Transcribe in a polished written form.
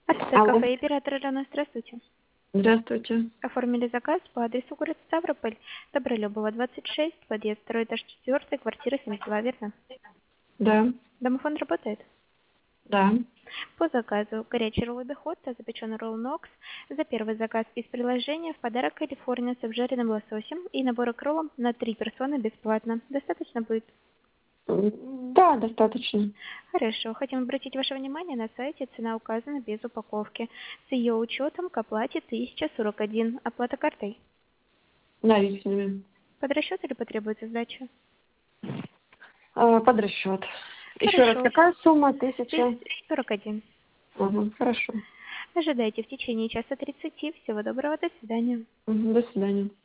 Ацетек Алло. кафе оператор Ирина, здравствуйте. Здравствуйте. Оформили заказ по адресу город Ставрополь, Добролюбова, 26, подъезд, второй этаж, 4, квартира 72, верно? Да. Домофон работает? Да. По заказу горячий ролл бихотто, запеченный ролл Нокс. За первый заказ из приложения в подарок Калифорния с обжаренным лососем и набор к роллам на 3 персоны бесплатно. Достаточно будет? Да, достаточно. Хорошо. Хотим обратить ваше внимание, на сайте цена указана без упаковки. С ее учетом к оплате 1041. Оплата картой. Наличными. Под расчет или потребуется сдача? Под расчет. Еще раз, Хорошо. какая сумма? 1000? 1041. Угу, хорошо. Ожидайте в течение часа 30. Всего доброго. До свидания. До свидания.